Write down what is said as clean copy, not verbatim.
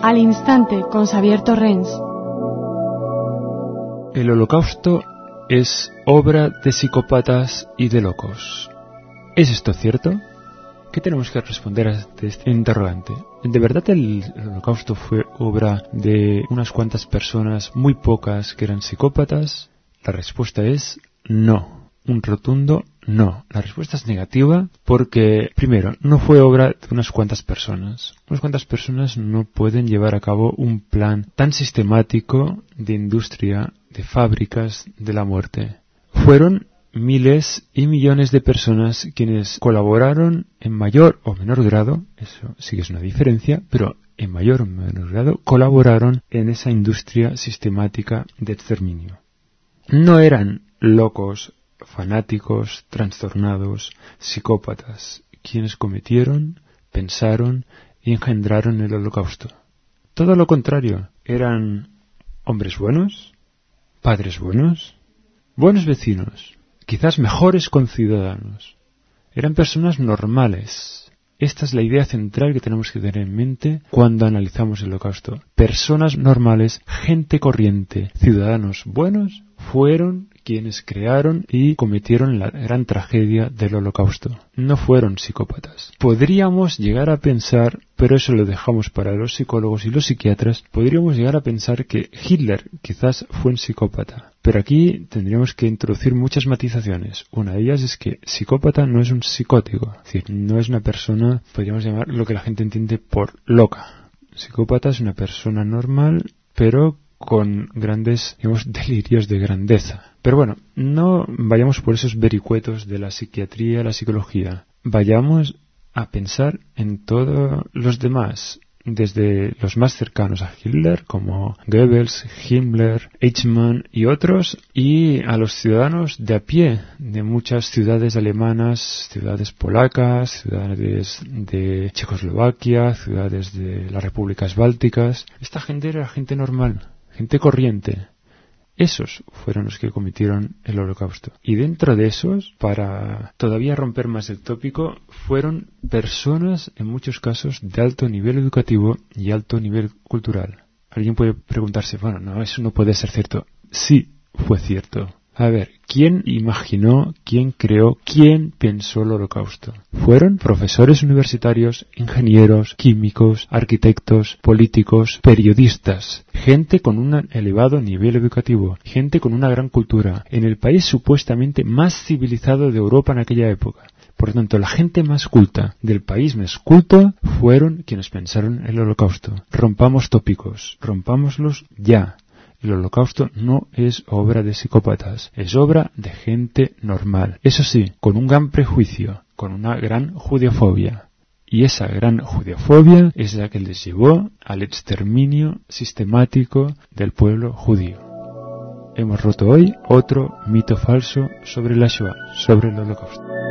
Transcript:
Al instante con Xavier Torrens. El Holocausto es obra de psicópatas y de locos. ¿Es esto cierto? ¿Qué tenemos que responder a este interrogante? ¿De verdad el Holocausto fue obra de unas cuantas personas, muy pocas, que eran psicópatas? La respuesta es no. Un rotundo no. La respuesta es negativa porque, primero, no fue obra de unas cuantas personas. Unas cuantas personas no pueden llevar a cabo un plan tan sistemático de industria, de fábricas de la muerte. Fueron miles y millones de personas quienes colaboraron en mayor o menor grado, eso sí que es una diferencia, pero en mayor o menor grado colaboraron en esa industria sistemática de exterminio. No eran locos, fanáticos, trastornados, psicópatas, quienes cometieron, pensaron y engendraron el Holocausto. Todo lo contrario, eran hombres buenos, padres buenos, buenos vecinos, quizás mejores conciudadanos. Eran personas normales. Esta es la idea central que tenemos que tener en mente cuando analizamos el Holocausto. Personas normales, gente corriente, ciudadanos buenos, fueron quienes crearon y cometieron la gran tragedia del Holocausto. No fueron psicópatas. Podríamos llegar a pensar, pero eso lo dejamos para los psicólogos y los psiquiatras, podríamos llegar a pensar que Hitler quizás fue un psicópata. Pero aquí tendríamos que introducir muchas matizaciones. Una de ellas es que psicópata no es un psicótico. Es decir, no es una persona, podríamos llamar lo que la gente entiende por loca. Psicópata es una persona normal, pero con grandes, digamos, delirios de grandeza. Pero bueno, no vayamos por esos vericuetos de la psiquiatría, la psicología. Vayamos a pensar en todos los demás, desde los más cercanos a Hitler, como Goebbels, Himmler, Eichmann y otros, y a los ciudadanos de a pie de muchas ciudades alemanas, ciudades polacas, ciudades de Checoslovaquia, ciudades de las repúblicas bálticas. Esta gente era gente normal, gente corriente. Esos fueron los que cometieron el Holocausto. Y dentro de esos, para todavía romper más el tópico, fueron personas, en muchos casos, de alto nivel educativo y alto nivel cultural. Alguien puede preguntarse, bueno, no, eso no puede ser cierto. Sí, fue cierto. A ver, ¿quién imaginó, quién creó, quién pensó el Holocausto? Fueron profesores universitarios, ingenieros, químicos, arquitectos, políticos, periodistas, gente con un elevado nivel educativo, gente con una gran cultura, en el país supuestamente más civilizado de Europa en aquella época. Por lo tanto, la gente más culta del país más culto fueron quienes pensaron el Holocausto. Rompamos tópicos, rompámoslos ya. El Holocausto no es obra de psicópatas, es obra de gente normal. Eso sí, con un gran prejuicio, con una gran judeofobia. Y esa gran judeofobia es la que les llevó al exterminio sistemático del pueblo judío. Hemos roto hoy otro mito falso sobre la Shoah, sobre el Holocausto.